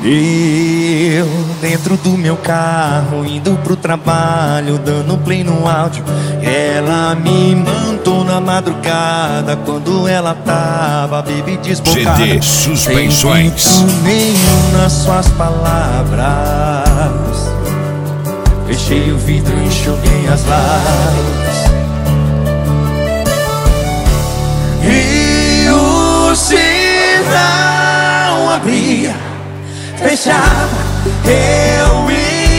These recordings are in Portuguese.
Eu, dentro do meu carro, indo pro trabalho, dando play no áudio. Ela me mandou na madrugada, quando ela tava, baby, desbocada. GD Suspensões. Sem filtro nenhum nas suas palavras. Fechei o vidro e enxuguei as lágrimas. E o sinal abria, fechava, eu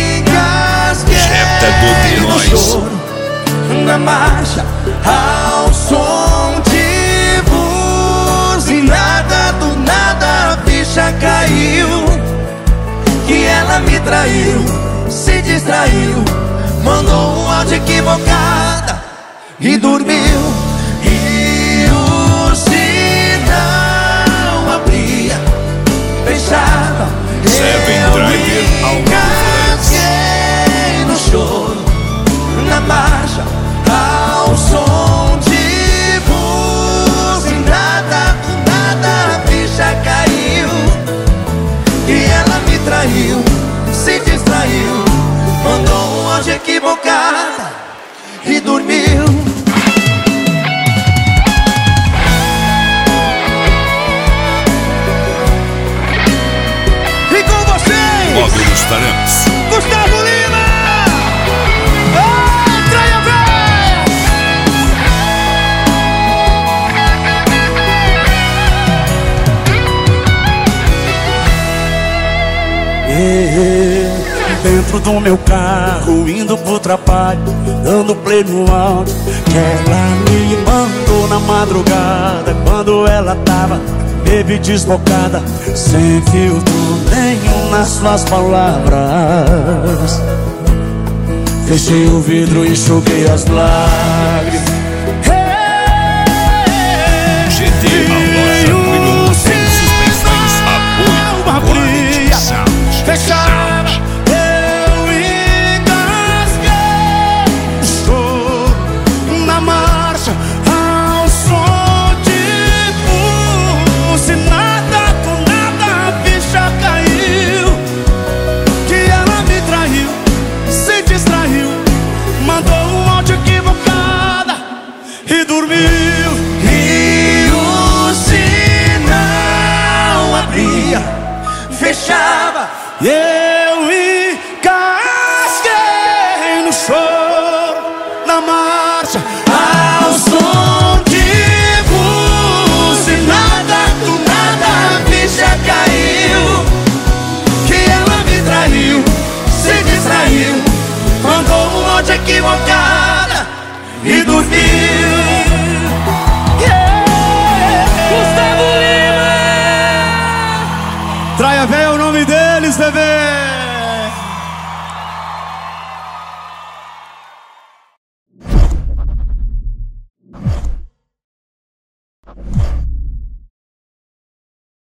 engasguei no choro, na marcha, ao som de buzinada. Do nada a ficha caiu, que ela me traiu, se distraiu, mandou um áudio equivocada e dormiu. E o sinal abria, fechava, engasguei no choro, na marcha, ao som de buzinada. Do nada a ficha caiu, e ela me traiu, se distraiu, mandou um áudio equivocada e dormiu. Módulos Tarantes. Gustavo Lima! Traia Dentro do meu carro, indo pro trabalho, dando play no áudio, que ela me mandou na madrugada, quando ela tava, baby, desbocada, sem filtro nenhum nas suas palavras. Fechei o vidro e enxuguei as lágrimas. GD, a loja número 1 sem suspensões. Apoio Quality Sound. Fechava, eu engasguei, estou na marcha, ao som de buzinada. Do nada a ficha caiu, que ela me traiu, se distraiu, mandou um áudio equivocada e dormiu. E o sinal abria, fechava, Yeah.